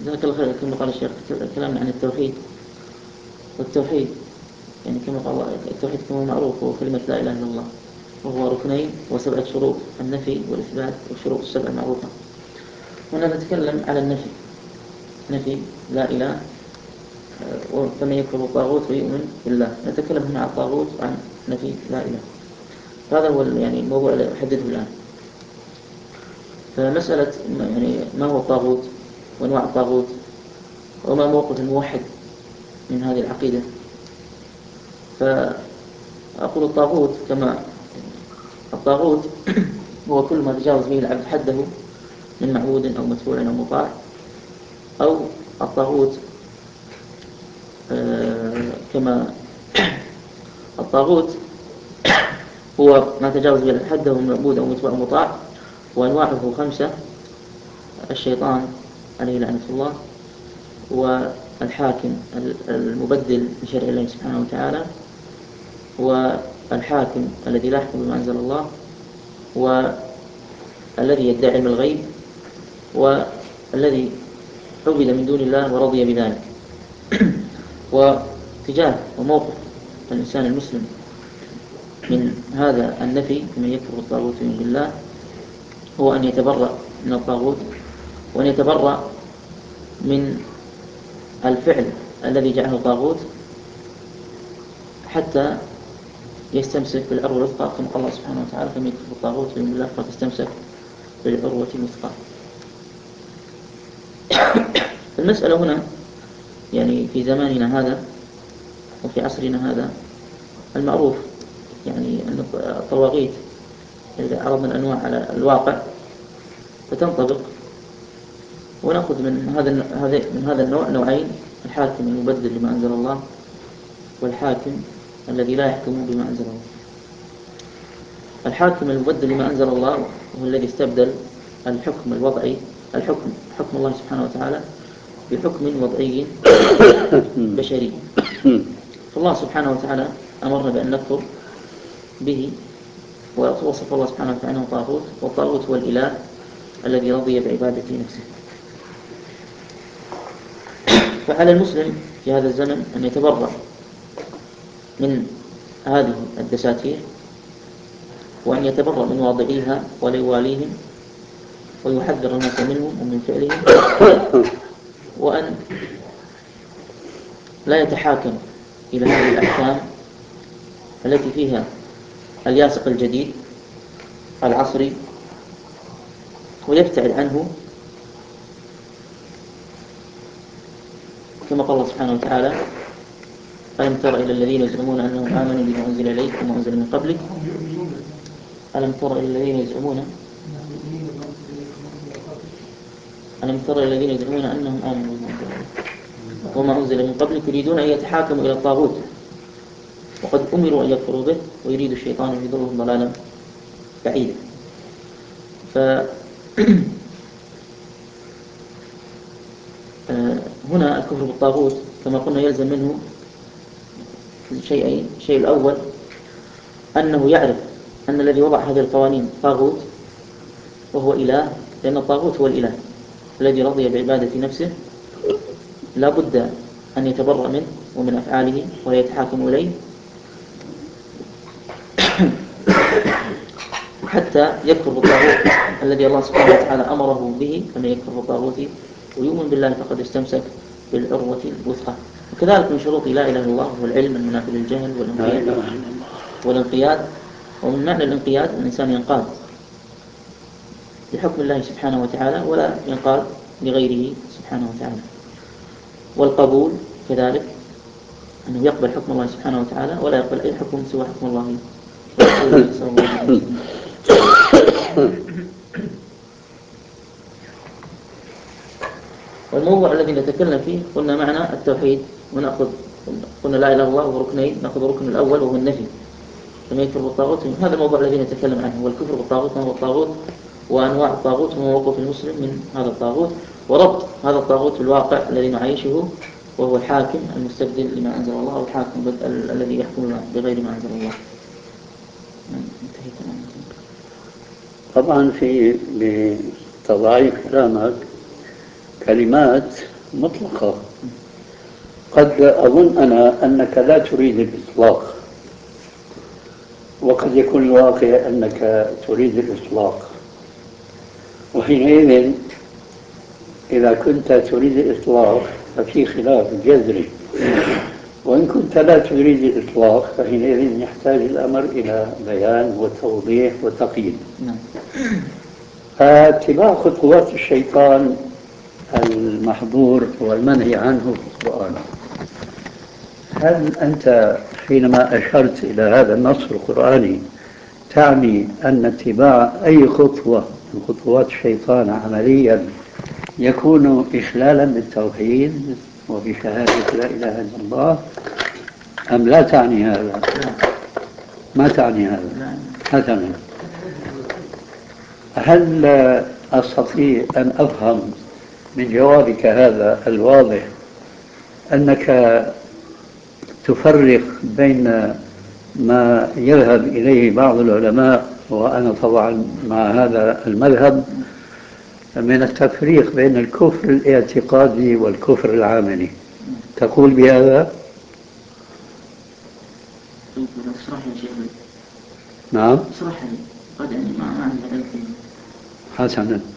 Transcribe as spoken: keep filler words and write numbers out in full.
جزاك الله خير. كما قال الشيخ كلامنا عن التوحيد، والتوحيد يعني كما قال التوحيد كما معروف هو كلمة لا إله إلا الله، وهو ركنين وسبعة شروط: النفي والإثبات والشروط السبع المعروفة. هنا نتكلم على النفي، نفي لا إله، فمن يكفر الطاغوت ويؤمن بالله. نتكلم هنا عن الطاغوت وعن نفي لا إله. هذا هو يعني الموضوع اللي أحدده الآن. فمسألة يعني ما هو الطاغوت وأنواع الطاغوت وما موقف الموحد من هذه العقيدة. فأقول الطاغوت كما الطاغوت هو كل ما تجاوز به العبد حده من معبود أو متبوع أو مطاع. أو الطاغوت آه كما الطاغوت هو ما تجاوز به حده من معبود أو متبوع أو مطاع. وأنواعه خمسة: الشيطان عليه لعنة الله، والحاكم المبدل لشرع الله سبحانه وتعالى، والحاكم الذي لا يحكم بما أنزل الله، والذي يدعي علم الغيب، والذي عبد من دون الله ورضي بذلك. واتجاه وموقف الإنسان المسلم من هذا النفي من يكفر بالطاغوت ويؤمن بالله هو أن يتبرأ من الطاغوت، وأن يتبرأ من الفعل الذي جعله طاغوت، حتى يستمسك بالعروة الوثقى كما قال الله سبحانه وتعالى: فمن يكفر بالطاغوت ويؤمن بالله فقد استمسك بالعروة الوثقى. المسألة هنا يعني في زماننا هذا وفي عصرنا هذا المعروف يعني أن الطواغيت إذا عرضنا الأنواع على الواقع فتنطبق. ونأخذ من هذا من هذا النوع نوعين: الحاكم المبدل لما أنزل الله، والحاكم الذي لا يحكم بما أنزل الله. الحاكم المبدل لما أنزل الله هو الذي استبدل الحكم الوضعي، الحكم حكم الله سبحانه وتعالى بحكم وضعي بشري. فالله سبحانه وتعالى أمرنا بأن نكفر به، ووصف الله سبحانه وتعالى أنه طاغوت، والطاغوت هو الإله الذي رضي بعبادة نفسه. فعلى المسلم في هذا الزمن أن يتبرأ من هذه الدساتير، وأن يتبرأ من واضعيها ولا يواليهم، ويحذر الناس منهم ومن فعلهم، وأن لا يتحاكم إلى هذه الأحكام التي فيها الياسق الجديد العصري، ويبتعد عنه كما قال الله سبحانه وتعالى: ألم تر إلى الذين يزعمون أنهم آمنوا بما أنزل إليك وما أنزل من قبلك ألم تر إلى الذين يزعمون ألم تر إلى الذين يزعمون أنهم آمنوا بما أنزل إليك وما أنزل من قبلك يريدون أن يتحاكموا إلى الطاغوت وقد أمروا أن يكفروا به ويريد الشيطان أن يضلهم ضلالا بعيدا. فهنا الكفر بالطاغوت كما قلنا يلزم منه شيئين: الشيء الأول أنه يعرف أن الذي وضع هذه القوانين طاغوت وهو إله، لأن الطاغوت هو الإله الذي رضي بعبادة نفسه، لا بد أن يتبرأ منه ومن أفعاله ولا يتحاكم إليه حتى يكفر بالطاغوت الذي الله سبحانه وتعالى أمره به. فمن يكفر بالطاغوت ويؤمن بالله فقد استمسك بالعروة الوثقى. وكذلك من شروط لا إله إلا الله هو العلم المنافي للجهل والانقياد والانقياد ومن معنى الانقياد أن الإنسان ينقاد لحكم الله سبحانه وتعالى ولا ينقاد لغيره سبحانه وتعالى. والقبول كذلك أنه يقبل حكم الله سبحانه وتعالى ولا يقبل أي حكم سوى حكم الله ورسوله صلى الله عليه وسلم. والموضوع الذي نتكلم فيه قلنا معنا التوحيد، ونأخذ قلنا لا إله إلا الله وركنين، نأخذ الركن الأول وهو النفي فمن يكفر بالطاغوت. هذا الموضوع الذي نتكلم عنه هو الكفر بالطاغوت، ما هو الطاغوت وأنواع الطاغوت وما موقف المسلم من هذا الطاغوت، وربط هذا الطاغوت بالواقع الذي نعيشه وهو الحاكم المستبدل لما أنزل الله أو الحاكم الذي يحكم بغير ما أنزل الله. طبعا في بتضعيف كلامك كلمات مطلقة. قد أظن أنا أنك لا تريد الإطلاق، وقد يكون الواقع أنك تريد الإطلاق، وحينئذ إذا كنت تريد الإطلاق ففي خلاف جذري، وإن كنت لا تريد الإطلاق فحينئذ يحتاج الأمر إلى بيان وتوضيح وتقييد. فاتباع خطوات الشيطان المحظور والمنهي عنه في القرآن، هل أنت حينما أشرت إلى هذا النص القرآني تعني أن اتباع أي خطوة من خطوات الشيطان عمليا يكون إخلالا بالتوحيد وبشهادة لا إله إلا الله، أم لا تعني هذا؟ ما تعني هذا مثلا؟ هل أستطيع أن أفهم من جوابك هذا الواضح أنك تفرق بين ما يذهب إليه بعض العلماء، وأنا طبعا مع هذا المذهب، من التفريق بين الكفر الاعتقادي والكفر العملي؟ تقول بهذا؟ اشرح يا شيخ. نعم. اشرح لي قد يعني ما ما عندي علم. حسنا.